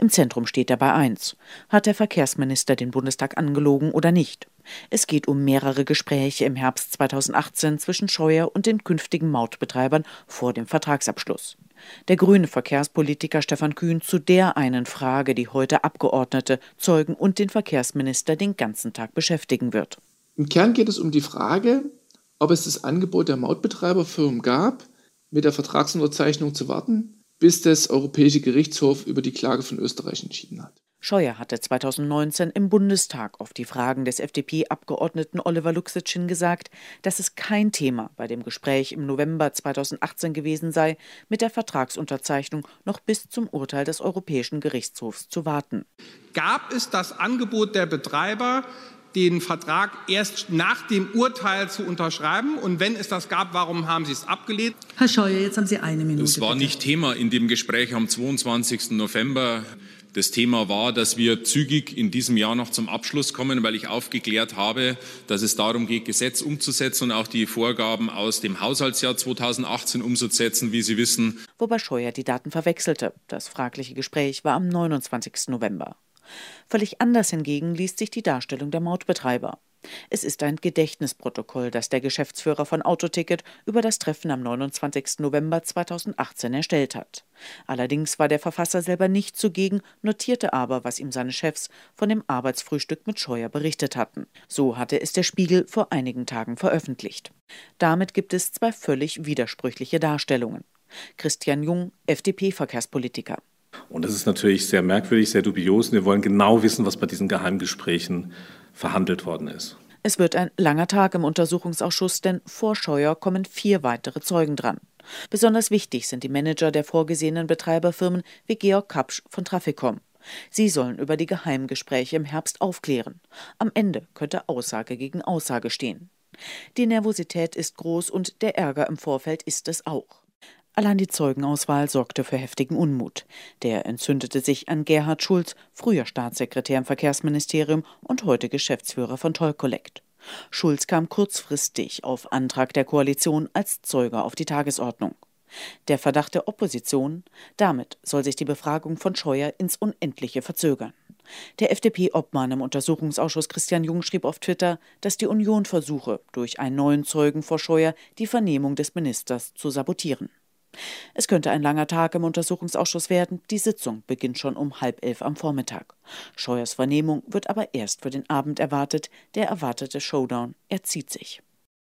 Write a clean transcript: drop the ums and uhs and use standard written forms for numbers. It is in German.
Im Zentrum steht dabei eins: Hat der Verkehrsminister den Bundestag angelogen oder nicht? Es geht um mehrere Gespräche im Herbst 2018 zwischen Scheuer und den künftigen Mautbetreibern vor dem Vertragsabschluss. Der grüne Verkehrspolitiker Stefan Kühn zu der einen Frage, die heute Abgeordnete, Zeugen und den Verkehrsminister den ganzen Tag beschäftigen wird. Im Kern geht es um die Frage, ob es das Angebot der Mautbetreiberfirmen gab, mit der Vertragsunterzeichnung zu warten, bis das Europäische Gerichtshof über die Klage von Österreich entschieden hat. Scheuer hatte 2019 im Bundestag auf die Fragen des FDP-Abgeordneten Oliver Luxic hingesagt, dass es kein Thema bei dem Gespräch im November 2018 gewesen sei, mit der Vertragsunterzeichnung noch bis zum Urteil des Europäischen Gerichtshofs zu warten. Gab es das Angebot der Betreiber, den Vertrag erst nach dem Urteil zu unterschreiben? Und wenn es das gab, warum haben Sie es abgelehnt? Herr Scheuer, jetzt haben Sie eine Minute. Es war nicht Thema in dem Gespräch am 22. November. Das Thema war, dass wir zügig in diesem Jahr noch zum Abschluss kommen, weil ich aufgeklärt habe, dass es darum geht, Gesetz umzusetzen und auch die Vorgaben aus dem Haushaltsjahr 2018 umzusetzen, wie Sie wissen. Wobei Scheuer die Daten verwechselte. Das fragliche Gespräch war am 29. November. Völlig anders hingegen liest sich die Darstellung der Mautbetreiber. Es ist ein Gedächtnisprotokoll, das der Geschäftsführer von Autoticket über das Treffen am 29. November 2018 erstellt hat. Allerdings war der Verfasser selber nicht zugegen, notierte aber, was ihm seine Chefs von dem Arbeitsfrühstück mit Scheuer berichtet hatten. So hatte es der Spiegel vor einigen Tagen veröffentlicht. Damit gibt es zwei völlig widersprüchliche Darstellungen. Christian Jung, FDP-Verkehrspolitiker. Und das ist natürlich sehr merkwürdig, sehr dubios. Wir wollen genau wissen, was bei diesen Geheimgesprächen verhandelt worden ist. Es wird ein langer Tag im Untersuchungsausschuss, denn vor Scheuer kommen 4 weitere Zeugen dran. Besonders wichtig sind die Manager der vorgesehenen Betreiberfirmen wie Georg Kapsch von Traficom. Sie sollen über die Geheimgespräche im Herbst aufklären. Am Ende könnte Aussage gegen Aussage stehen. Die Nervosität ist groß und der Ärger im Vorfeld ist es auch. Allein die Zeugenauswahl sorgte für heftigen Unmut. Der entzündete sich an Gerhard Schulz, früher Staatssekretär im Verkehrsministerium und heute Geschäftsführer von Toll Collect. Schulz kam kurzfristig auf Antrag der Koalition als Zeuge auf die Tagesordnung. Der Verdacht der Opposition: Damit soll sich die Befragung von Scheuer ins Unendliche verzögern. Der FDP-Obmann im Untersuchungsausschuss Christian Jung schrieb auf Twitter, dass die Union versuche, durch einen neuen Zeugen vor Scheuer die Vernehmung des Ministers zu sabotieren. Es könnte ein langer Tag im Untersuchungsausschuss werden. Die Sitzung beginnt schon um 10:30 am Vormittag. Scheuers Vernehmung wird aber erst für den Abend erwartet. Der erwartete Showdown, er zieht sich.